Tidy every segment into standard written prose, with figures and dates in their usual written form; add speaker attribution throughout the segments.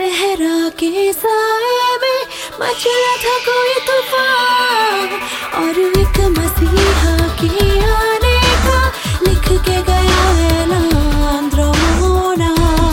Speaker 1: सहरा के साए में मचला था कोई तूफान, और एक मसीहा के आने का लिख के गया ऐलान। द्रोना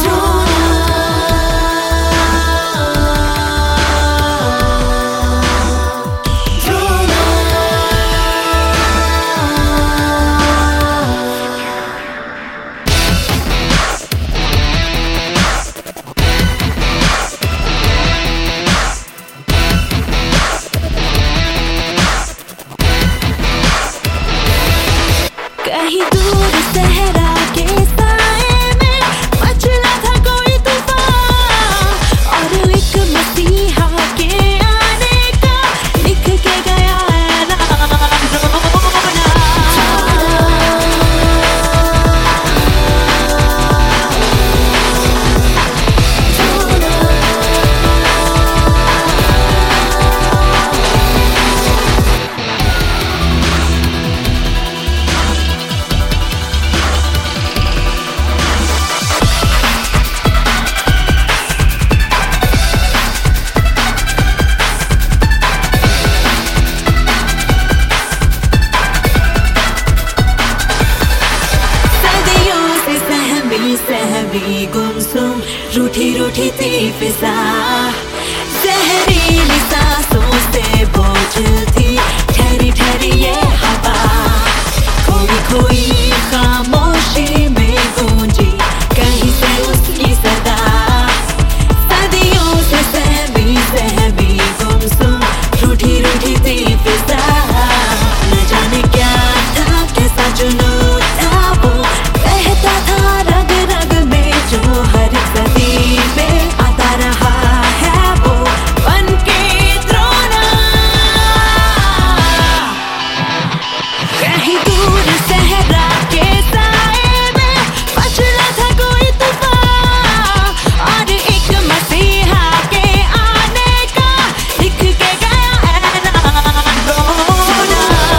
Speaker 1: कहीं दूर सहरा के साए में मचला था कोई तूफान, और एक मसीहा के आने का लिख के गया ऐलान। सहमी गुमसुम रूठी रूठी थी फिजा, जहरीली सांसों से बोझ थी ठहरी ठहरी ये हवा। खोई खोई खामोशी में गूंजी कहीं से उसकी सदा, सदियों से सहमी गुमसुम रूठी रूठी थी फिजा। न जाने क्या था, कैसा जुनून था वो, बहता था रग रग में जो हर सदी में आता रहा है वो बन के द्रोना। कहीं दूर सहरा के साए में मचला था कोई तूफान, और एक मसीहा के आने का लिख के गया ऐलान। द्रोना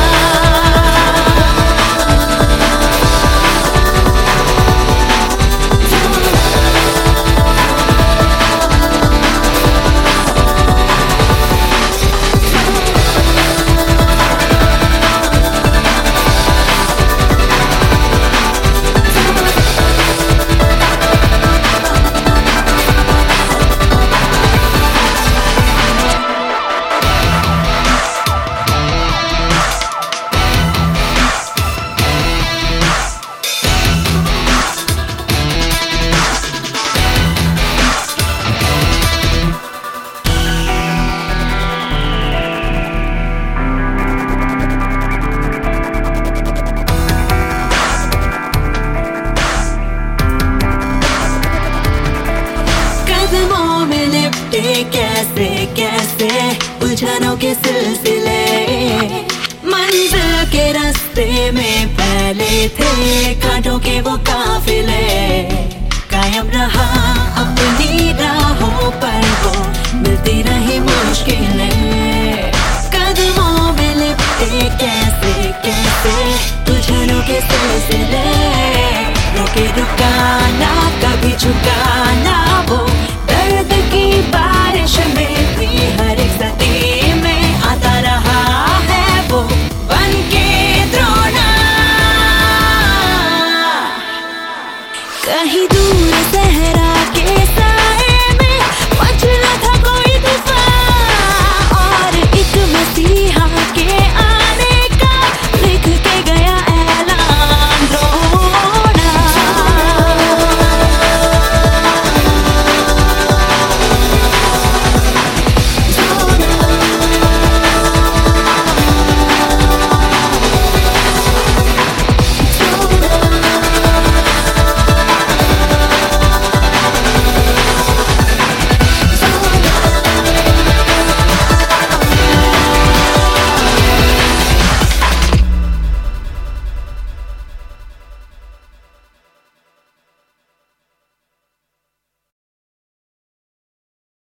Speaker 1: कैसे कैसे उलझनों के सिलसिले, मंजिल के रास्ते में पहले थे कांटों के वो काफिले। कायम रहा अपनी राहों पर वो मिलती रही मुश्किलें, कदमों में लिपटे कैसे कैसे उलझनों के सिलसिले। रोके रुका ना कभी झुका